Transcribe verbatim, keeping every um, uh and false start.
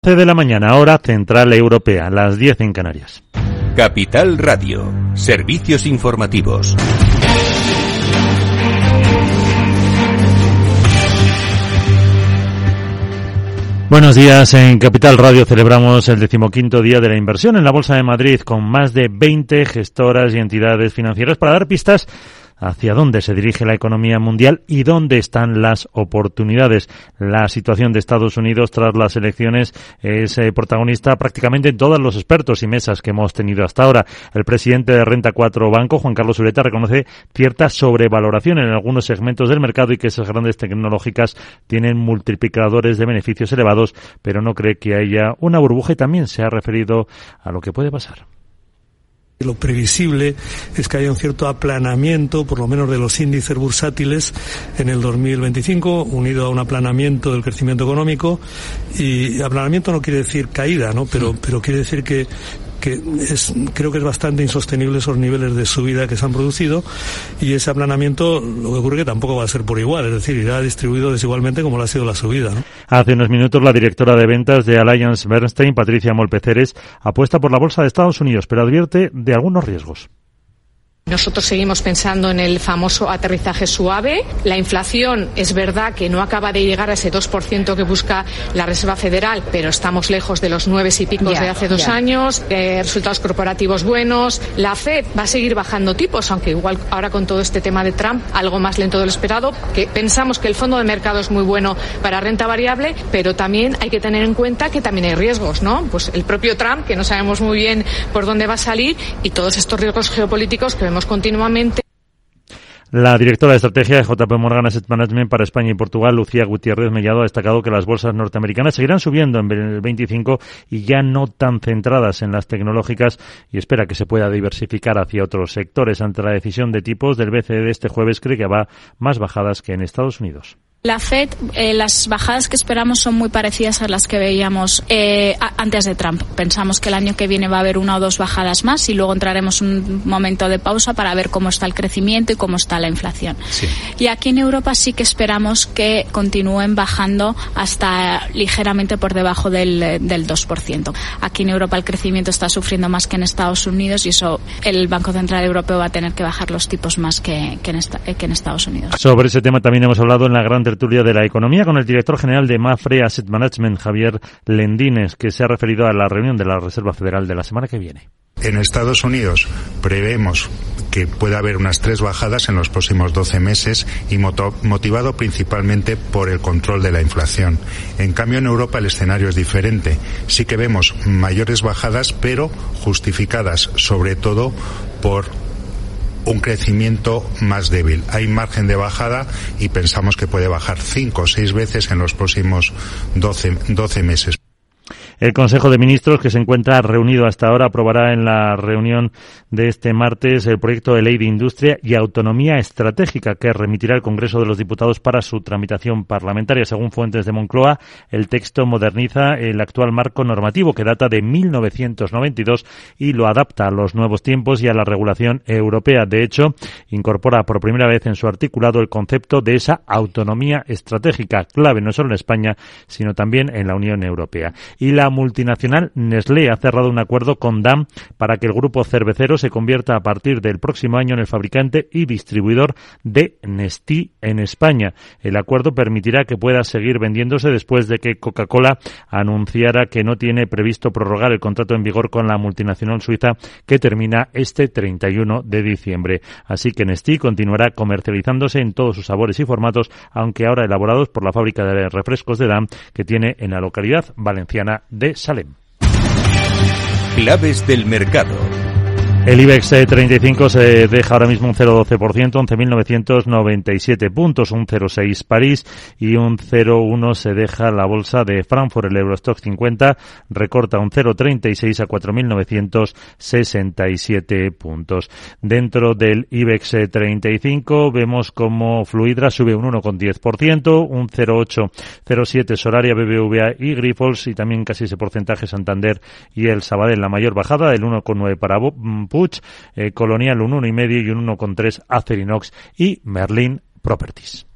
once de la mañana, hora central europea, las diez en Canarias. Capital Radio, servicios informativos. Buenos días. En Capital Radio celebramos el decimoquinto día de la inversión en la Bolsa de Madrid con más de veinte gestoras y entidades financieras para dar pistas hacia dónde se dirige la economía mundial y dónde están las oportunidades. La situación de Estados Unidos tras las elecciones es eh, protagonista prácticamente en todos los expertos y mesas que hemos tenido hasta ahora. El presidente de Renta cuatro Banco, Juan Carlos Ureta, reconoce cierta sobrevaloración en algunos segmentos del mercado y que esas grandes tecnológicas tienen multiplicadores de beneficios elevados, pero no cree que haya una burbuja y también se ha referido a lo que puede pasar. Lo previsible es que haya un cierto aplanamiento, por lo menos de los índices bursátiles en el dos mil veinticinco, unido a un aplanamiento del crecimiento económico. Y aplanamiento no quiere decir caída, ¿no? Pero, pero quiere decir que que es, creo que es bastante insostenible esos niveles de subida que se han producido, y ese aplanamiento lo que ocurre que tampoco va a ser por igual, es decir, irá distribuido desigualmente como lo ha sido la subida, ¿no? Hace unos minutos la directora de ventas de Alliance Bernstein, Patricia Molpeceres, apuesta por la bolsa de Estados Unidos, pero advierte de algunos riesgos. Nosotros seguimos pensando en el famoso aterrizaje suave. La inflación es verdad que no acaba de llegar a ese dos por ciento que busca la Reserva Federal, pero estamos lejos de los nueve y pico yeah, de hace dos yeah. años. Eh, resultados corporativos buenos. La Fed va a seguir bajando tipos, aunque igual ahora con todo este tema de Trump, algo más lento de lo esperado. Que pensamos que el fondo de mercado es muy bueno para renta variable, pero también hay que tener en cuenta que también hay riesgos, ¿no? Pues el propio Trump, que no sabemos muy bien por dónde va a salir, y todos estos riesgos geopolíticos que vemos continuamente. La directora de estrategia de J P Morgan Asset Management para España y Portugal, Lucía Gutiérrez Mellado, ha destacado que las bolsas norteamericanas seguirán subiendo en el veinticinco y ya no tan centradas en las tecnológicas, y espera que se pueda diversificar hacia otros sectores. Ante la decisión de tipos del B C E de este jueves, cree que va más bajadas que en Estados Unidos. La Fed, eh, las bajadas que esperamos son muy parecidas a las que veíamos eh, a, antes de Trump. Pensamos que el año que viene va a haber una o dos bajadas más y luego entraremos un momento de pausa para ver cómo está el crecimiento y cómo está la inflación. Sí. Y aquí en Europa sí que esperamos que continúen bajando hasta ligeramente por debajo del, del dos por ciento. Aquí en Europa el crecimiento está sufriendo más que en Estados Unidos y eso el Banco Central Europeo va a tener que bajar los tipos más que, que, en, esta, que en Estados Unidos. Sobre ese tema también hemos hablado en la gran tertulia de la economía con el director general de Mapfre Asset Management, Javier Lendines, que se ha referido a la reunión de la Reserva Federal de la semana que viene. En Estados Unidos prevemos que pueda haber unas tres bajadas en los próximos doce meses y motivado principalmente por el control de la inflación. En cambio, en Europa el escenario es diferente. Sí que vemos mayores bajadas, pero justificadas sobre todo por un crecimiento más débil. Hay margen de bajada y pensamos que puede bajar cinco o seis veces en los próximos doce meses. El Consejo de Ministros, que se encuentra reunido hasta ahora, aprobará en la reunión de este martes el proyecto de ley de industria y autonomía estratégica que remitirá al Congreso de los Diputados para su tramitación parlamentaria. Según fuentes de Moncloa, el texto moderniza el actual marco normativo que data de mil novecientos noventa y dos y lo adapta a los nuevos tiempos y a la regulación europea. De hecho, incorpora por primera vez en su articulado el concepto de esa autonomía estratégica, clave no solo en España, sino también en la Unión Europea. Y la multinacional Nestlé ha cerrado un acuerdo con Damm para que el grupo cervecero se convierta a partir del próximo año en el fabricante y distribuidor de Nestí en España. El acuerdo permitirá que pueda seguir vendiéndose después de que Coca-Cola anunciara que no tiene previsto prorrogar el contrato en vigor con la multinacional suiza que termina este treinta y uno de diciembre. Así que Nestí continuará comercializándose en todos sus sabores y formatos, aunque ahora elaborados por la fábrica de refrescos de Damm que tiene en la localidad valenciana de Salem. Claves del mercado. El IBEX treinta y cinco se deja ahora mismo un cero coma doce por ciento, once mil novecientos noventa y siete puntos, un cero coma seis París y un cero coma uno se deja la bolsa de Frankfurt. El Eurostoxx cincuenta recorta un cero coma treinta y seis a cuatro mil novecientos sesenta y siete puntos. Dentro del IBEX treinta y cinco vemos como Fluidra sube un uno coma diez por ciento, un cero coma ocho cero siete Solaria, B B V A y Grifols, y también casi ese porcentaje Santander y el Sabadell. La mayor bajada del uno coma nueve para Puig, eh, Colonial un uno coma cinco y un uno coma tres Acerinox y Merlin Properties.